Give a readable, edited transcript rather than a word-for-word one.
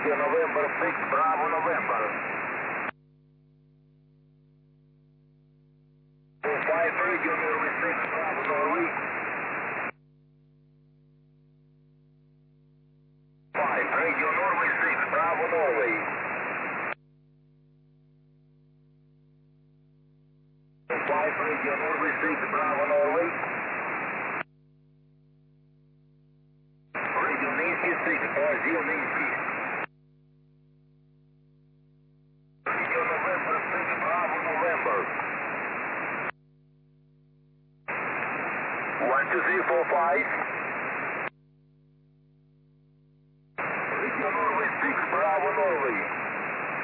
November 6, Bravo November. 5 Radio Norway 6, Bravo Norway. 5 Radio Norway 6, Bravo Norway. 5 Radio Norway 6, Bravo Norway. Radio Nisky 6, Brazil Nisky. Radio November 6, Bravo November. 12345. Radio Norway 6, Bravo Norway.